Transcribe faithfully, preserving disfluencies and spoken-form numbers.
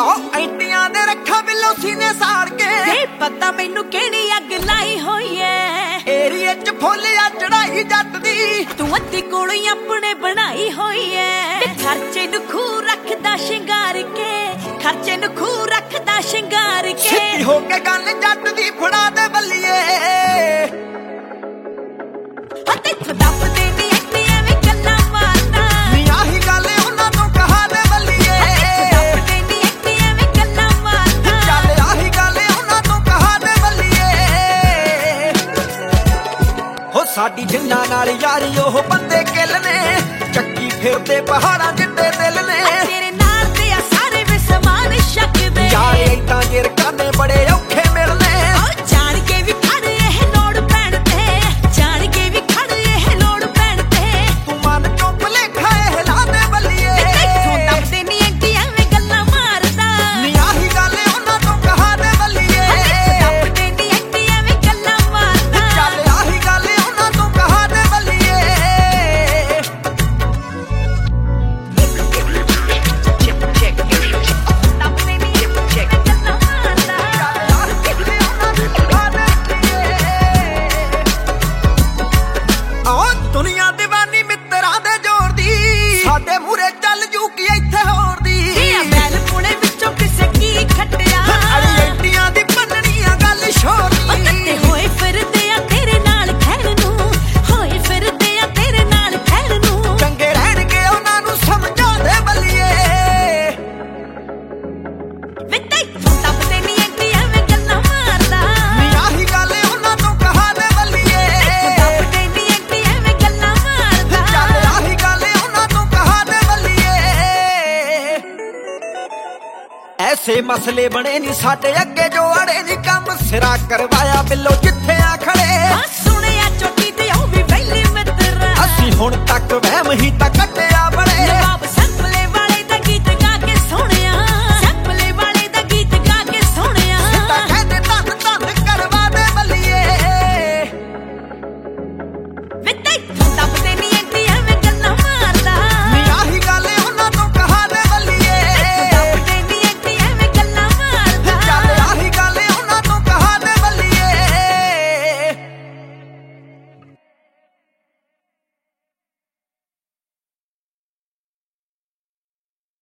ਆ ਐਂਟੀਆਂ ਦੇ ਰੱਖਾ ਬਿੱਲੋ ਸੀਨੇ ਸਾੜ ਕੇ ਤੇ ਪਤਾ ਮੈਨੂੰ ਕਿਹੜੀ ਅੱਗ ਲਾਈ ਹੋਈ ਐ ਏਰੀਏ ਚ ਫੁੱਲ ਆ ਚੜਾਈ ਜੱਟ ਦੀ ਤੂੰ ਅੱਧੀ ਕੋਲੋਂ ਆਪਣੇ ਬਣਾਈ ਹੋਈ ਐ ਤੇ ਖਰਚੇ ਨੂੰ ਖੂ ਰੱਖਦਾ ਸ਼ਿੰਗਾਰ ਕੇ ਖਰਚੇ ਨੂੰ ਖੂ ਰੱਖਦਾ ਸ਼ਿੰਗਾਰ ਕੇ ਸਿੱਧੀ ਹੋ ਕੇ ਗੱਲ ਜੱਟ ਦੀ ਫੜਾ ਦੇ ਬੱਲੀਏ ਹੱਥੇ ਦੱਬਦੇ ਨੀ ਐਨੀ ਐਵੇਂ ਗੱਲਾਂ ਮਾਰਦਾ ਨੀ ਆਹੀ ਗੱਲ ਉਹਨਾਂ ਤੋਂ ਕਹਾ ਦੇ ਬੱਲੀਏ ਦੱਬਦੇ ਨੀ ਐਨੀ ਐਵੇਂ ਗੱਲਾਂ ਮਾਰਦਾ ਚੱਲ ਆਹੀ ਗੱਲ ਉਹਨਾਂ ਤੋਂ ਕਹਾ ਦੇ ਬੱਲੀਏ ਹੋ ਸਾਡੀ ਜਿੰਨਾਂ ਨਾਲ ਯਾਰੀ ਉਹ ਬੰਦੇ ਕਿੱਲ ਨੇ ਚੱਕੀ ਫਿਰਦੇ ਪਹਾੜਾਂ ਜਿੱਡੇ ਦਿਲ ਨੇ ਤੇਰੇ ਨਾਲ ਦੇ ਆ ਸਾਰੇ ਵਿਸਮਾਨ ਸ਼ੱਕਦੇ ਯਾਰ ਏਦਾਂ ਜੇ ਰਕਾਨੇ ਬੜੇ ਔਖੇ ਮਿਲਨੇ ਓ ਜਾਣ ਕੇ ਵੀ ਖੜ ਇਹ ਲੋੜ ਪੈਣ ਤੇ ਜਾਣ ਕੇ ਵੀ ਖੜ ਇਹ ਲੋੜ ਪੈਣ ਤੇ ਤੂੰ ਮਨ ਚੋਂ ਭੁਲੇਖਾ ਇਹ ਲਾ ਦੇ ਬੱਲੀਏ ਤੂੰ ਦੱਬਦੇ ਨੀ ਐਂਟੀ ਐਵੇਂ ਗੱਲਾਂ ਮਾਰਦਾ ਨੀ ਆਹੀ ਗੱਲ ਉਹਨਾਂ ਤੋਂ ਕਹਾ ਦੇ ਬੱਲੀਏ ਦੱਬਦੇ ਨੀ ਐਂਟੀ ਐਵੇਂ ਗੱਲਾਂ ਮਾਰਦਾ ਚੱਲ ਆਹੀ ਗੱਲ ਉਹਨਾਂ ਤੋਂ ਕਹਾ ਦੇ ਬੱਲੀਏ ਦੱਬਦੇ ਨੀ ਐਵੇਂ ਗੱਲਾਂ ਮਾਰਦਾ ਆਹ ਦੁਨੀਆ ਦੀਵਾਨੀ ਮਿੱਤਰਾਂ ਦੇ ਜ਼ੋਰ ਦੀ ਸਾਡੇ ਮੂਰੇ ਚੱਲ ਜੂ ਕੀ ਇੱਥੇ ਹੋਰ ਦੀ ਇਹ ਮੈਲ ਪੁਣੇ ਵਿੱਚੋਂ ਕਿਸੇ ਕੀ ਖੱਟਿਆ ਅੜੀ ਐਂਟੀਆਂ ਦੀ ਬੰਨਣੀਆਂ ਗੱਲ ਸ਼ੋਰ ਉਹ ਕੱਤੇ ਹੋਏ ਫਿਰਦੇ ਆ ਤੇਰੇ ਨਾਲ ਖੈਰ ਨੂੰ ਹੋਏ ਫਿਰਦੇ ਆ ਤੇਰੇ ਨਾਲ ਖੈਰ ਨੂੰ ਚੰਗੇ ਰਹਿਣਗੇ ਉਹਨਾਂ ਨੂੰ ਸਮਝਾ ਦੇ ਬੱਲੀਏ ਵੇ ਤੈਨੂੰ ਦੱਬਦੇ ਨੀ ਐਂਟੀ ਐਵੇਂ ਗੱਲਾਂ ਮਾਰਦਾ ਨੀ ਆਹੀ ਗੱਲ ਉਹਨਾਂ ਤੋਂ ਕਹਾ ਦੇ ਬੱਲੀਏ ਦੱਬਦੇ ਨੀ ਐਂਟੀ ਐਵੇਂ ਗੱਲਾਂ ਮਾਰਦਾ ਚੱਲ ਆਹੀ ਗੱਲ ਉਹਨਾਂ ਤੋਂ ਕਹਾ ਦੇ ਬੱਲੀਏ ਐਸੇ ਮਸਲੇ ਬਣੇ ਨਹੀਂ ਸਾਡੇ ਅੱਗੇ ਜੋ ਅੜੇ ਨਹੀਂ ਕੰਮ ਸਿਰਾ ਕਰਵਾਇਆ ਬਿੱਲੋ ਜਿੱਥੇ ਆ ਖੜੇ ਆ ਸੁਣਿਆ ਚੋਟੀ ਤੇ ਉਹ ਵੀ ਵੈਲੀ ਮਿੱਤਰ ਅਸੀਂ ਹੁਣ ਤੱਕ ਵਹਿਮ ਹੀ ਤਾਂ ਕੱਟਿਆ ਬੜੇ ਨਵਾਬ